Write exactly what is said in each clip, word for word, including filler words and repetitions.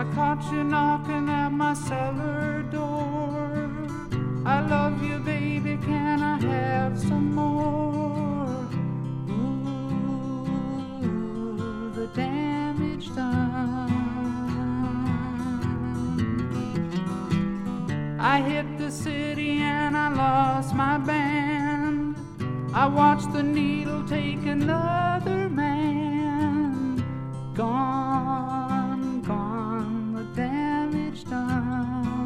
I caught you knocking at my cellar door. I love you, baby, can I have some more? Ooh, the damage done. I hit the city and I lost my band. I watched the needle take another man. Gone, gone, the damage done.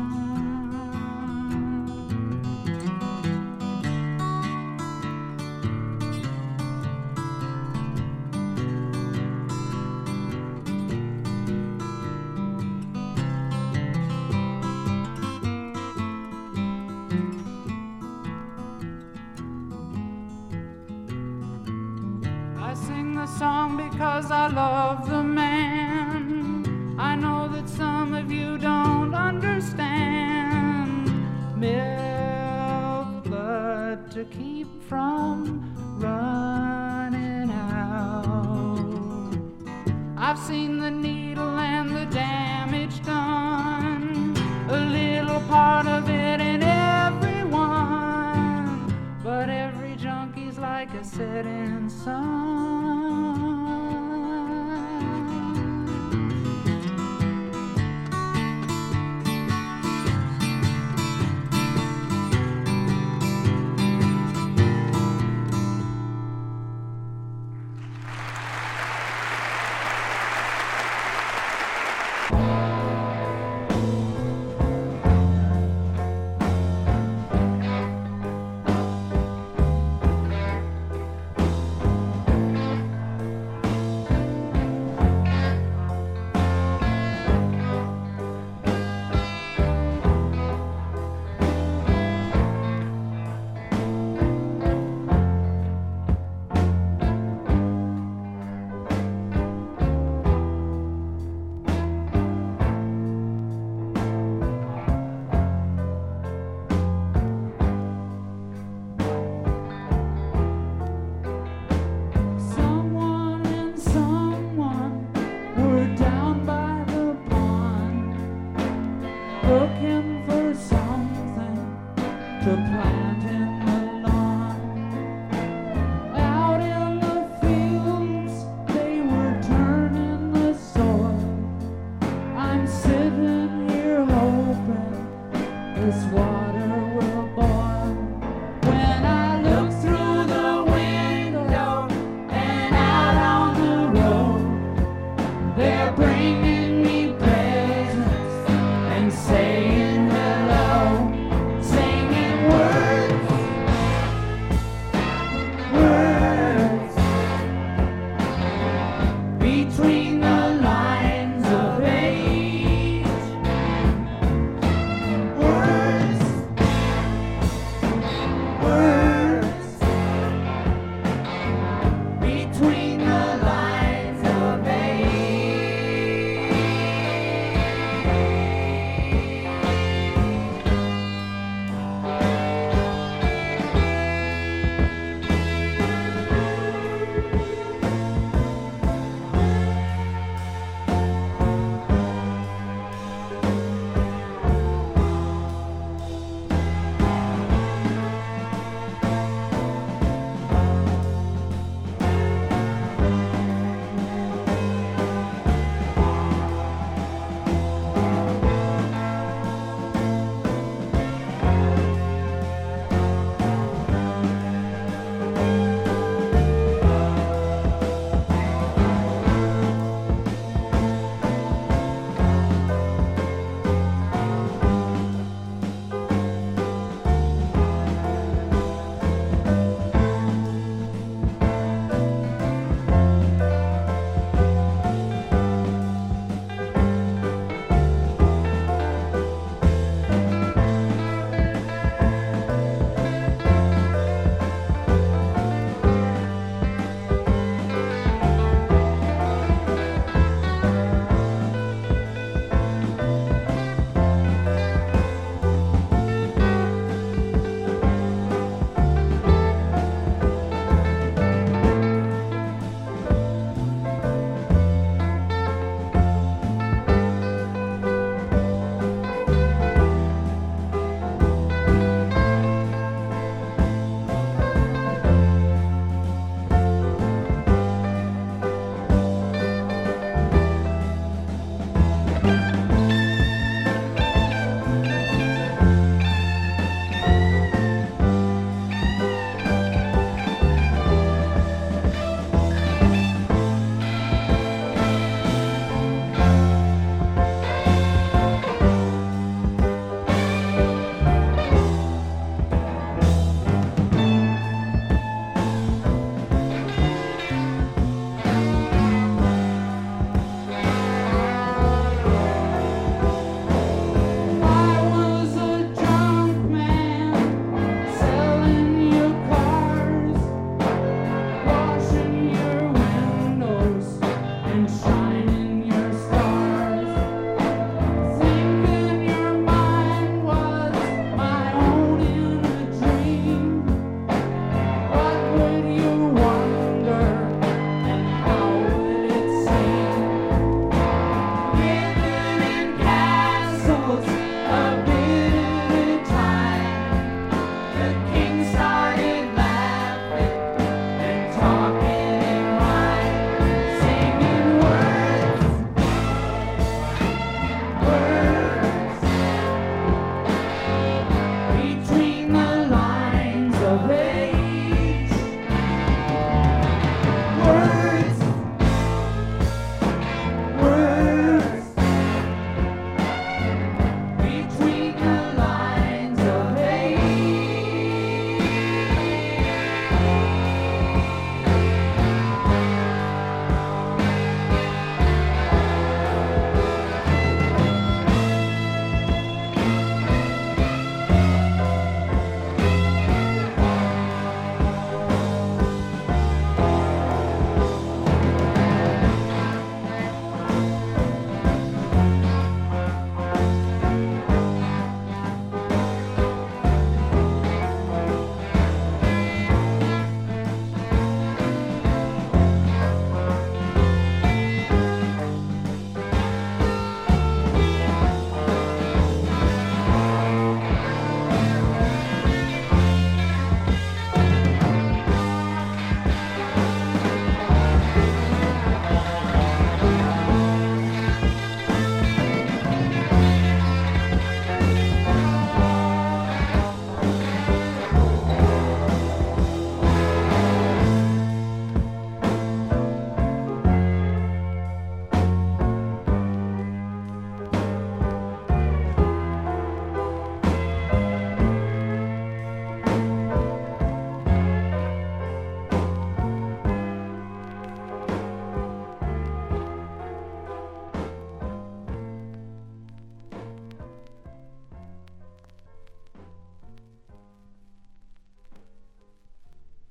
I sing the song because I love the man. I know that some of you don't understand. Milk blood to keep from running out. I've seen the needle and the damage done, a little part of it in everyone, but every junkie's like a setting sun.